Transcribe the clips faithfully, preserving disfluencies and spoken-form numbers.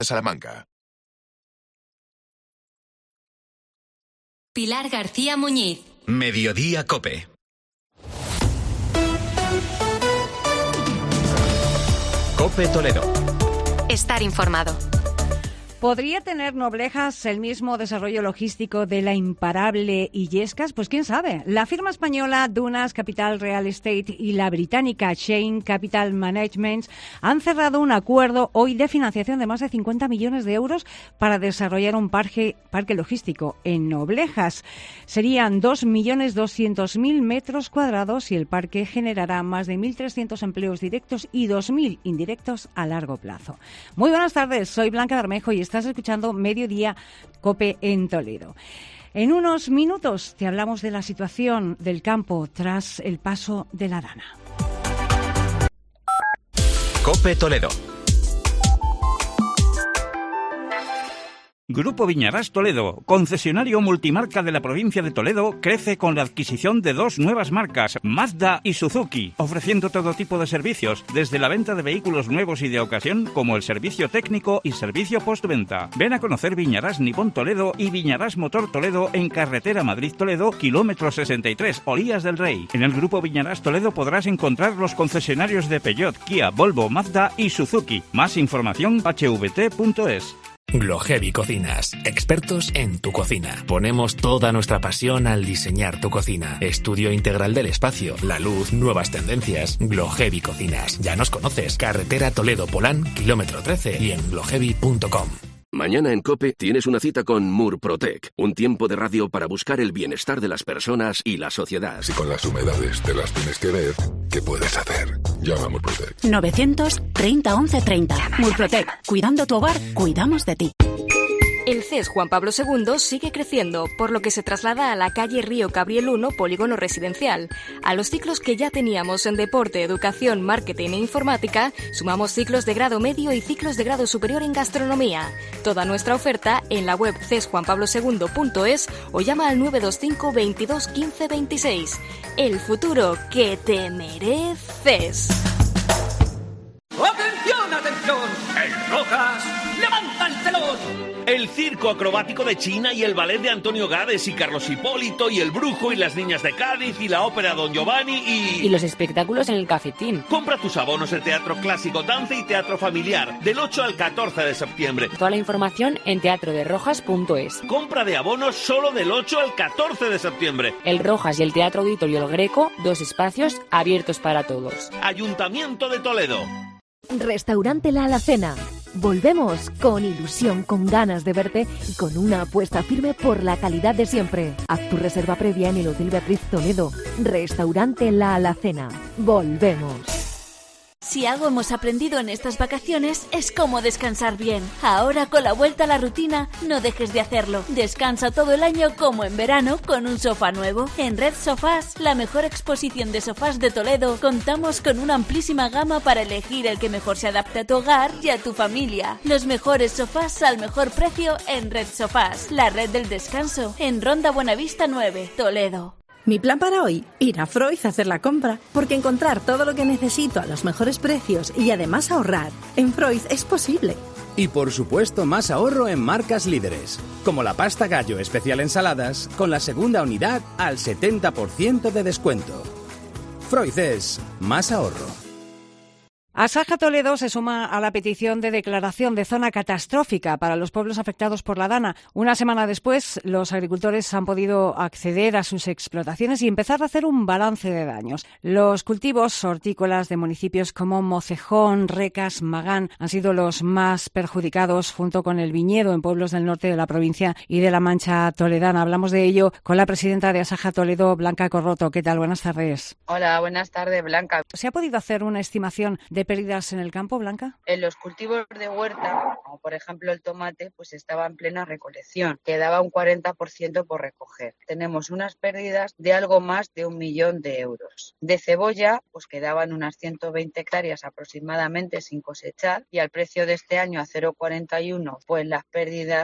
Salamanca. Pilar García Muñiz. Mediodía Cope. Cope Toledo. Estar informado. ¿Podría tener Noblejas el mismo desarrollo logístico de la imparable Illescas? Pues quién sabe. La firma española Dunas Capital Real Estate y la británica Chain Capital Management han cerrado un acuerdo hoy de financiación de más de cincuenta millones de euros para desarrollar un parque, parque logístico en Noblejas. Serían dos millones doscientos mil metros cuadrados y el parque generará más de mil trescientos empleos directos y dos mil indirectos a largo plazo. Muy buenas tardes, soy Blanca Bermejo y estás escuchando Mediodía Cope en Toledo. En unos minutos te hablamos de la situación del campo tras el paso de la Dana. Cope Toledo. Grupo Viñarás Toledo, concesionario multimarca de la provincia de Toledo, crece con la adquisición de dos nuevas marcas, Mazda y Suzuki, ofreciendo todo tipo de servicios, desde la venta de vehículos nuevos y de ocasión, como el servicio técnico y servicio postventa. Ven a conocer Viñarás Nippon Toledo y Viñarás Motor Toledo en carretera Madrid-Toledo, kilómetro sesenta y tres, Olías del Rey. En el Grupo Viñarás Toledo podrás encontrar los concesionarios de Peugeot, Kia, Volvo, Mazda y Suzuki. Más información hache ve te punto es. Glohevi Cocinas, expertos en tu cocina. Ponemos toda nuestra pasión al diseñar tu cocina. Estudio integral del espacio, la luz, nuevas tendencias. Glohevi Cocinas. Ya nos conoces. Carretera Toledo Polán, kilómetro trece y en glohevi punto com. Mañana en COPE tienes una cita con Murprotec, un tiempo de radio para buscar el bienestar de las personas y la sociedad. Si con las humedades te las tienes que ver, ¿qué puedes hacer? Llama a Murprotec. novecientos treinta once treinta. Murprotec. Cuidando tu hogar, cuidamos de ti. El C E S Juan Pablo segundo sigue creciendo, por lo que se traslada a la calle Río Cabriel uno, polígono residencial. A los ciclos que ya teníamos en deporte, educación, marketing e informática, sumamos ciclos de grado medio y ciclos de grado superior en gastronomía. Toda nuestra oferta en la web ces juan pablo segundo punto es o llama al nueve dos cinco veintidós quince veintiséis. El futuro que te mereces. ¡Atención, atención! ¡El Rojas levanta el telón! El circo acrobático de China y el ballet de Antonio Gades y Carlos Hipólito y el Brujo y las Niñas de Cádiz y la ópera Don Giovanni y... Y los espectáculos en el cafetín. Compra tus abonos en Teatro Clásico, Danza y Teatro Familiar del ocho al catorce de septiembre. Toda la información en teatro de rojas punto es. Compra de abonos solo del ocho al catorce de septiembre. El Rojas y el Teatro Auditorio El Greco, dos espacios abiertos para todos. Ayuntamiento de Toledo. Restaurante La Alacena. Volvemos con ilusión, con ganas de verte y con una apuesta firme por la calidad de siempre. Haz tu reserva previa en el Hotel Beatriz Toledo. Restaurante La Alacena. Volvemos. Si algo hemos aprendido en estas vacaciones es cómo descansar bien. Ahora, con la vuelta a la rutina, no dejes de hacerlo. Descansa todo el año como en verano con un sofá nuevo. En Red Sofás, la mejor exposición de sofás de Toledo, contamos con una amplísima gama para elegir el que mejor se adapte a tu hogar y a tu familia. Los mejores sofás al mejor precio en Red Sofás, la red del descanso, en Ronda Buenavista nueve, Toledo. Mi plan para hoy, ir a Freud a hacer la compra, porque encontrar todo lo que necesito a los mejores precios y además ahorrar, en Freud es posible. Y por supuesto más ahorro en marcas líderes, como la pasta gallo especial ensaladas, con la segunda unidad al setenta por ciento de descuento. Freud es más ahorro. Asaja Toledo se suma a la petición de declaración de zona catastrófica para los pueblos afectados por la Dana. Una semana después, los agricultores han podido acceder a sus explotaciones y empezar a hacer un balance de daños. Los cultivos hortícolas de municipios como Mocejón, Recas, Magán han sido los más perjudicados, junto con el viñedo en pueblos del norte de la provincia y de la Mancha toledana. Hablamos de ello con la presidenta de Asaja Toledo, Blanca Corroto. ¿Qué tal? Buenas tardes. Hola, buenas tardes, Blanca. ¿Se ha podido hacer una estimación de pérdidas en el campo, Blanca? En los cultivos de huerta, como por ejemplo el tomate, pues estaba en plena recolección. Quedaba un cuarenta por ciento por recoger. Tenemos unas pérdidas de algo más de un millón de euros. De cebolla, pues quedaban unas ciento veinte hectáreas aproximadamente sin cosechar y al precio de este año a cero coma cuarenta y uno, pues las pérdidas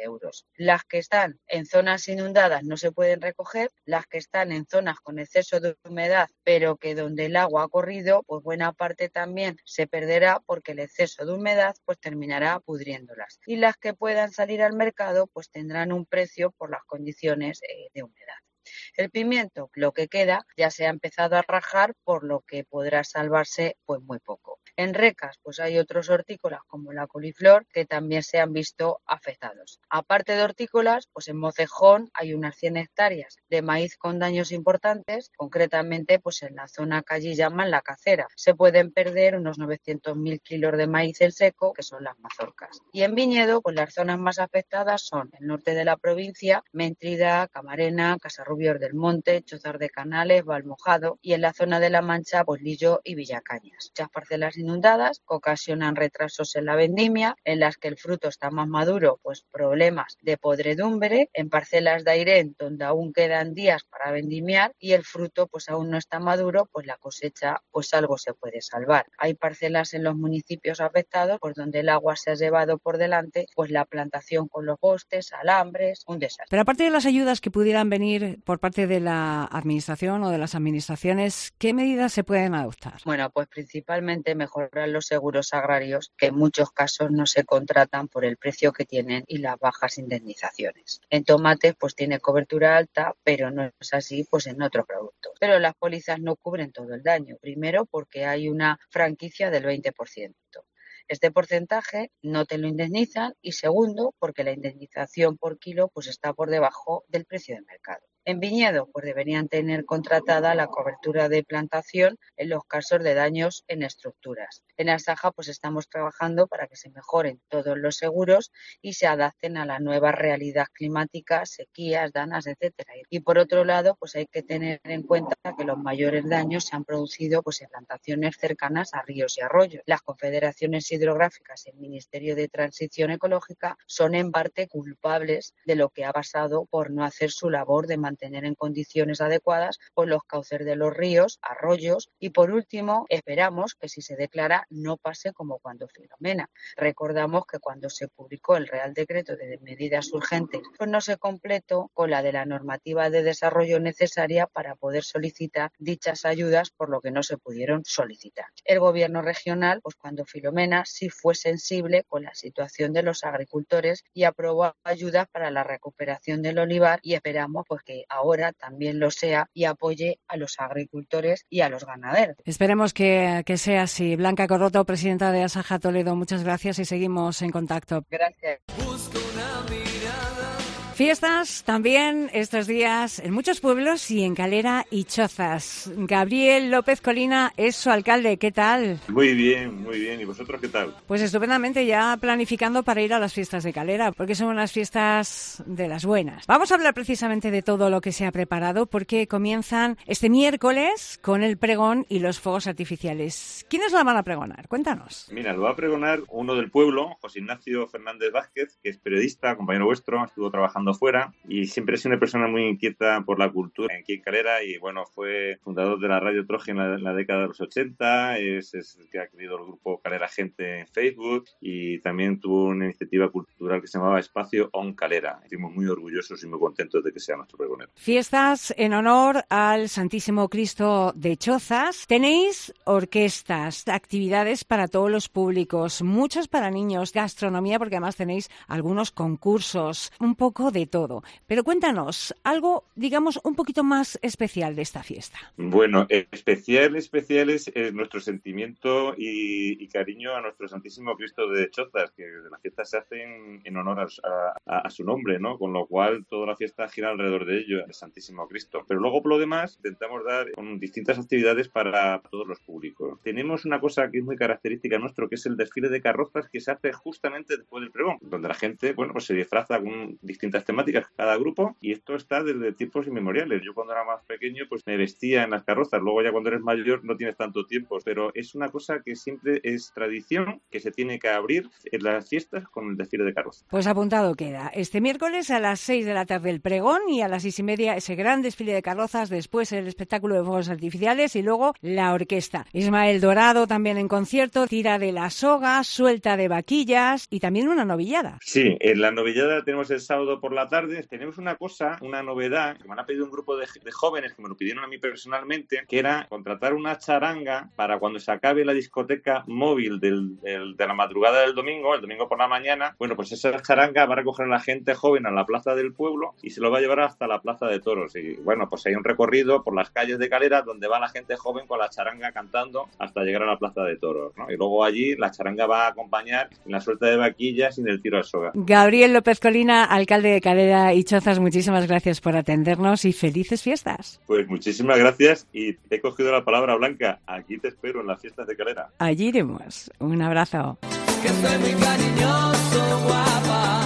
de euros. Las que están en zonas inundadas no se pueden recoger, las que están en zonas con exceso de humedad, pero que donde el agua ha corrido, pues buena parte también se perderá porque el exceso de humedad pues terminará pudriéndolas. Y las que puedan salir al mercado pues tendrán un precio por las condiciones eh, de humedad. El pimiento, lo que queda, ya se ha empezado a rajar, por lo que podrá salvarse pues muy poco. En recas, pues hay otros hortícolas como la coliflor que también se han visto afectados. Aparte de hortícolas, pues en Mocejón hay unas cien hectáreas de maíz con daños importantes, concretamente pues en la zona que allí llaman la Cacera. Se pueden perder unos novecientos mil kilos de maíz en seco, que son las mazorcas. Y en viñedo, pues las zonas más afectadas son el norte de la provincia, Méntrida, Camarena, Casarrubios del Monte, Chozar de Canales, Valmojado, y en la zona de La Mancha, pues Lillo y Villacañas. Muchas parcelas inundadas que ocasionan retrasos en la vendimia, en las que el fruto está más maduro, pues problemas de podredumbre, en parcelas de Airén donde aún quedan días para vendimiar y el fruto pues aún no está maduro, pues la cosecha pues algo se puede salvar. Hay parcelas en los municipios afectados pues donde el agua se ha llevado por delante, pues la plantación con los postes, alambres, un desastre. Pero aparte de las ayudas que pudieran venir por parte de la administración o de las administraciones, ¿qué medidas se pueden adoptar? Bueno, pues principalmente mejorar los seguros agrarios, que en muchos casos no se contratan por el precio que tienen y las bajas indemnizaciones. En tomates pues tiene cobertura alta, pero no es así pues en otros productos. Pero las pólizas no cubren todo el daño. Primero porque hay una franquicia del veinte por ciento. Este porcentaje no te lo indemnizan y segundo porque la indemnización por kilo pues está por debajo del precio de mercado. En viñedo, pues deberían tener contratada la cobertura de plantación en los casos de daños en estructuras. En Asaja, pues estamos trabajando para que se mejoren todos los seguros y se adapten a la nueva realidad climática, sequías, danas, etcétera. Y por otro lado, pues hay que tener en cuenta que los mayores daños se han producido pues en plantaciones cercanas a ríos y arroyos. Las confederaciones hidrográficas y el Ministerio de Transición Ecológica son en parte culpables de lo que ha pasado por no hacer su labor de mantener mantener en condiciones adecuadas por los cauces de los ríos, arroyos y por último esperamos que si se declara no pase como cuando Filomena. Recordamos que cuando se publicó el Real Decreto de medidas urgentes pues no se completó con la de la normativa de desarrollo necesaria para poder solicitar dichas ayudas, por lo que no se pudieron solicitar. El gobierno regional pues cuando Filomena sí fue sensible con la situación de los agricultores y aprobó ayudas para la recuperación del olivar y esperamos pues que ahora también lo sea y apoye a los agricultores y a los ganaderos. Esperemos que, que sea así. Blanca Corroto, presidenta de Asaja Toledo, muchas gracias y seguimos en contacto. Gracias. Fiestas también estos días en muchos pueblos y en Calera y Chozas. Gabriel López Colina es su alcalde. ¿Qué tal? Muy bien, muy bien. ¿Y vosotros qué tal? Pues estupendamente, ya planificando para ir a las fiestas de Calera, porque son unas fiestas de las buenas. Vamos a hablar precisamente de todo lo que se ha preparado, porque comienzan este miércoles con el pregón y los fuegos artificiales. ¿Quiénes la van a pregonar? Cuéntanos. Mira, lo va a pregonar uno del pueblo, José Ignacio Fernández Vázquez, que es periodista, compañero vuestro, estuvo trabajando fuera y siempre ha sido una persona muy inquieta por la cultura aquí en Calera y bueno, fue fundador de la Radio Troje en la, en la década de los ochenta, es, es el que ha creado el grupo Calera Gente en Facebook y también tuvo una iniciativa cultural que se llamaba Espacio On Calera. Estamos muy orgullosos y muy contentos de que sea nuestro pregonero. Fiestas en honor al Santísimo Cristo de Chozas. Tenéis orquestas, actividades para todos los públicos, muchos para niños, gastronomía, porque además tenéis algunos concursos, un poco de todo. Pero cuéntanos, algo, digamos, un poquito más especial de esta fiesta. Bueno, especial, especial es eh, nuestro sentimiento y, y cariño a nuestro Santísimo Cristo de Chozas, que las fiestas se hacen en honor a, a, a su nombre, ¿no? Con lo cual toda la fiesta gira alrededor de ello, el Santísimo Cristo. Pero luego, por lo demás, intentamos dar con distintas actividades para todos los públicos. Tenemos una cosa que es muy característica nuestro, que es el desfile de carrozas que se hace justamente después del pregón, donde la gente, bueno, pues se disfraza con distintas las temáticas cada grupo, y esto está desde tiempos inmemoriales. Yo cuando era más pequeño pues me vestía en las carrozas, luego ya cuando eres mayor no tienes tanto tiempo, pero es una cosa que siempre es tradición, que se tiene que abrir en las fiestas con el desfile de carroza. Pues apuntado queda. Este miércoles a las seis de la tarde el pregón y a las seis y media ese gran desfile de carrozas, después el espectáculo de fuegos artificiales y luego la orquesta. Ismael Dorado también en concierto, tira de la soga, suelta de vaquillas y también una novillada. Sí, en la novillada tenemos el sábado por la tarde. Tenemos una cosa, una novedad, que me han pedido un grupo de, de jóvenes que me lo pidieron a mí personalmente, que era contratar una charanga para cuando se acabe la discoteca móvil del, del, de la madrugada del domingo, el domingo por la mañana. Bueno, pues esa charanga va a recoger a la gente joven a la plaza del pueblo y se lo va a llevar hasta la plaza de toros. Y bueno, pues hay un recorrido por las calles de Calera donde va la gente joven con la charanga cantando hasta llegar a la plaza de toros, ¿no? Y luego allí la charanga va a acompañar en la suelta de vaquillas y en el tiro al soga. Gabriel López Colina, alcalde de Calera y Chozas, muchísimas gracias por atendernos y felices fiestas. Pues muchísimas gracias y he cogido la palabra, Blanca. Aquí te espero en las fiestas de Calera. Allí iremos. Un abrazo. Que soy muy cariñoso, guapa.